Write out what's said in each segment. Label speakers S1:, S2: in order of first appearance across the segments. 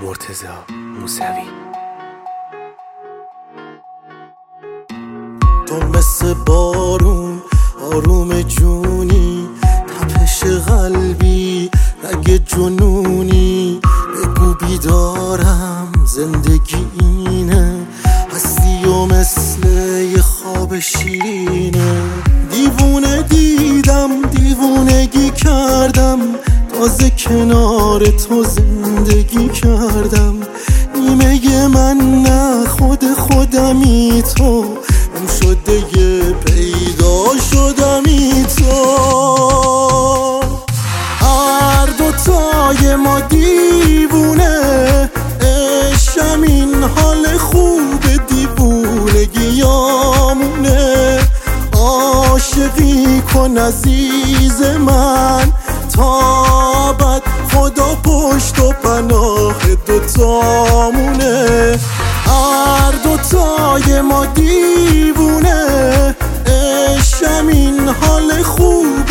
S1: مرتضی موسوی.
S2: تو مثل بارون آروم جونی، تپش قلبی رگ جنونی، بگو بیدارم زندگی اینه، هستی و مثل یه خواب شیرینه. دیوونه دیدم دیوونگی کردم، تازه کنار تو زندگی کردم. نیمه من نه خودمی تو، اون شده یه پیدا شدمی تو. هر دوتای ما دیوونه، عشقم این حال خوب دیوونگیامونه. عاشقی کن عزیز من تا بعد، خدا پشت و پناه دوتامونه. هر دوتای ما دیوونه، عشقم این حال خوب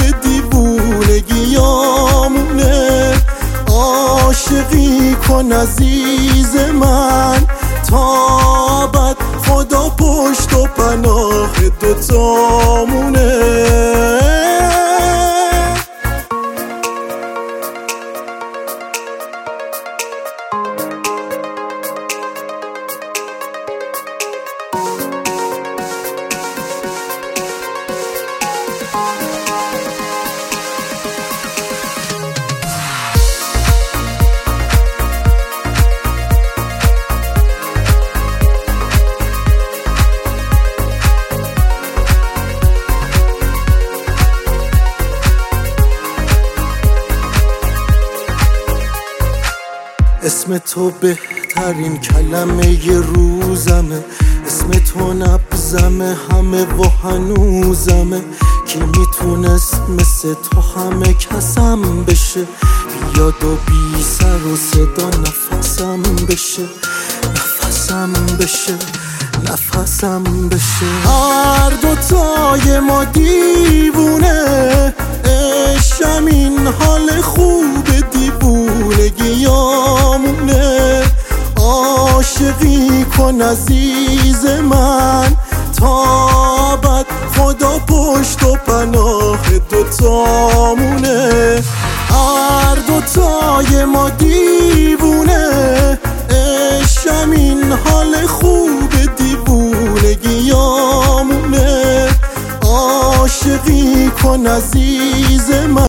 S2: دیوونگیامونه. عاشقی کن عزیز من تا بعد، خدا پشت و پناه دوتامونه. اسم تو بهترین کلمه ی روزمه، اسم تو نبزمه همه و هنوزمه. کی میتونست مثل تو همه کسم بشه، بیاد و بی سر و صدا نفسم بشه، نفسم بشه، نفسم بشه. هر دوتای ما دیوونه، عشقم این حال خوب دیوونگیامونه. عاشقی کن عزیز من تا بعد، خدا پشت و پناه دوتامونه. هر دوتای ما دیوونه، عشقم این حال خوب دیوونگیامونه. عاشقی کن عزیز